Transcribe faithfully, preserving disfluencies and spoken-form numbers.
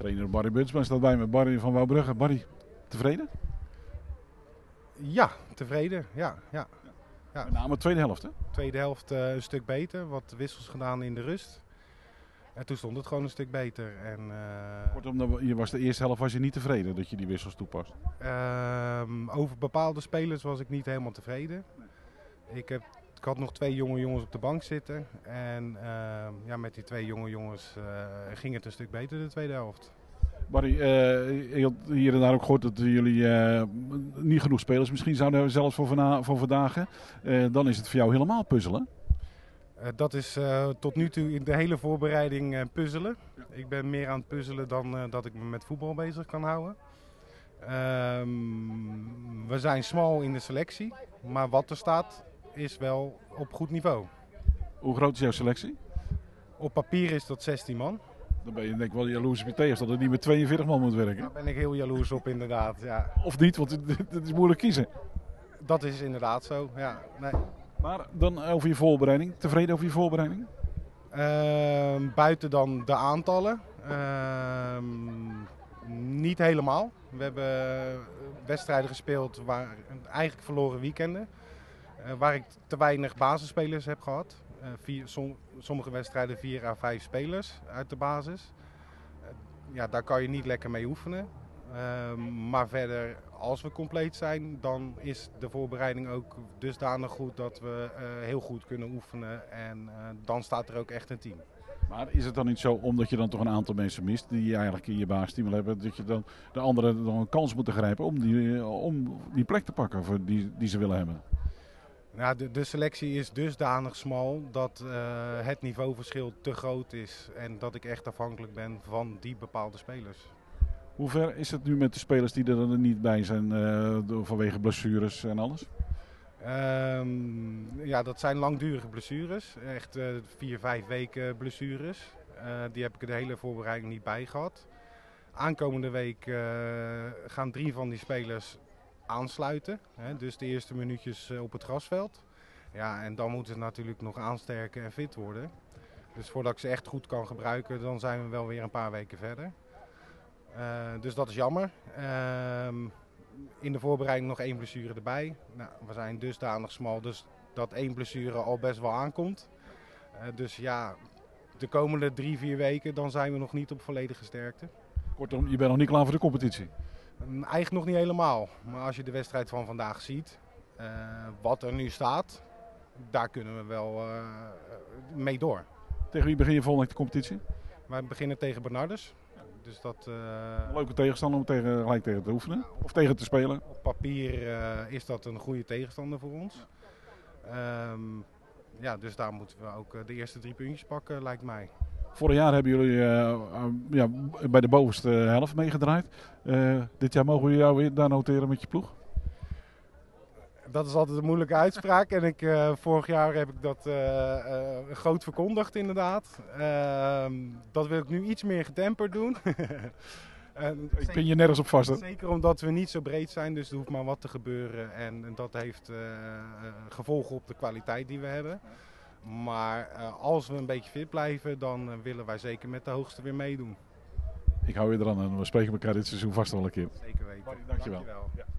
Trainer Barry Butsma staat bij me. Barry van Wouwbrugge. Barry, tevreden? Ja, tevreden. Ja, ja. ja. Met name de tweede helft, hè? Tweede helft uh, een stuk beter. Wat wissels gedaan in de rust. En toen stond het gewoon een stuk beter. En, uh, Kortom, je was de eerste helft was je niet tevreden dat je die wissels toepast? Uh, over bepaalde spelers was ik niet helemaal tevreden. Ik, heb, ik had nog twee jonge jongens op de bank zitten. En uh, ja, met die twee jonge jongens uh, ging het een stuk beter de tweede helft. Barry, uh, ik had hier en daar ook gehoord dat jullie uh, niet genoeg spelers misschien zouden hebben, zelfs voor, vana- voor vandaag. Uh, dan is het voor jou helemaal puzzelen. Uh, dat is uh, tot nu toe in de hele voorbereiding uh, puzzelen. Ja. Ik ben meer aan het puzzelen dan uh, dat ik me met voetbal bezig kan houden. Uh, we zijn smal in de selectie, maar wat er staat is wel op goed niveau. Hoe groot is jouw selectie? Op papier is dat zestien man. Dan ben je denk ik wel jaloers op je tegenstander dat er niet met tweeënveertig man moet werken. Daar ben ik heel jaloers op inderdaad, ja. Of niet, want het is moeilijk kiezen. Dat is inderdaad zo, ja. Nee. Maar dan over je voorbereiding. Tevreden over je voorbereiding? Uh, buiten dan de aantallen. Uh, niet helemaal. We hebben wedstrijden gespeeld waar eigenlijk verloren weekenden. Uh, waar ik te weinig basisspelers heb gehad. Uh, vier, som, sommige wedstrijden vier à vijf spelers uit de basis. Uh, ja, daar kan je niet lekker mee oefenen. Uh, maar verder, als we compleet zijn, dan is de voorbereiding ook dusdanig goed dat we uh, heel goed kunnen oefenen. En uh, dan staat er ook echt een team. Maar is het dan niet zo, omdat je dan toch een aantal mensen mist die je eigenlijk in je basisteam wil hebben, dat je dan de anderen dan een kans moet grijpen om die, om die plek te pakken voor die, die ze willen hebben? Nou, de, de selectie is dusdanig smal dat uh, het niveauverschil te groot is en dat ik echt afhankelijk ben van die bepaalde spelers. Hoe ver is het nu met de spelers die er dan niet bij zijn uh, vanwege blessures en alles? Um, ja, dat zijn langdurige blessures. Echt uh, vier, vijf weken blessures. Uh, die heb ik de hele voorbereiding niet bij gehad. Aankomende week uh, gaan drie van die spelers aansluiten. Hè, dus de eerste minuutjes uh, op het grasveld. Ja, en dan moeten ze natuurlijk nog aansterken en fit worden. Dus voordat ik ze echt goed kan gebruiken, dan zijn we wel weer een paar weken verder. Uh, dus dat is jammer. Uh, in de voorbereiding nog één blessure erbij. Nou, we zijn dusdanig smal, dus dat één blessure al best wel aankomt. Uh, dus ja, de komende drie, vier weken, dan zijn we nog niet op volledige sterkte. Kortom, je bent nog niet klaar voor de competitie? Um, eigenlijk nog niet helemaal. Maar als je de wedstrijd van vandaag ziet, uh, wat er nu staat, daar kunnen we wel uh, mee door. Tegen wie begin je volgende week de competitie? Wij beginnen tegen Bernardus. Dus dat, uh, een leuke tegenstander om tegen, gelijk tegen te oefenen of tegen te spelen? Op papier uh, is dat een goede tegenstander voor ons. Ja. Um, ja, dus daar moeten we ook de eerste drie puntjes pakken, lijkt mij. Vorig jaar hebben jullie uh, uh, ja, bij de bovenste helft meegedraaid. Uh, dit jaar mogen we jou weer daar noteren met je ploeg? Dat is altijd een moeilijke uitspraak en ik, uh, vorig jaar heb ik dat uh, uh, groot verkondigd inderdaad. Uh, dat wil ik nu iets meer getemperd doen. En ik pin je nergens op vast. Hè? Zeker omdat we niet zo breed zijn, dus er hoeft maar wat te gebeuren. En, en dat heeft uh, uh, gevolgen op de kwaliteit die we hebben. Maar uh, als we een beetje fit blijven, dan uh, willen wij zeker met de hoogste weer meedoen. Ik hou je eraan en we spreken elkaar dit seizoen vast wel een keer. Zeker weten. Barry, dankjewel. Dankjewel. Ja.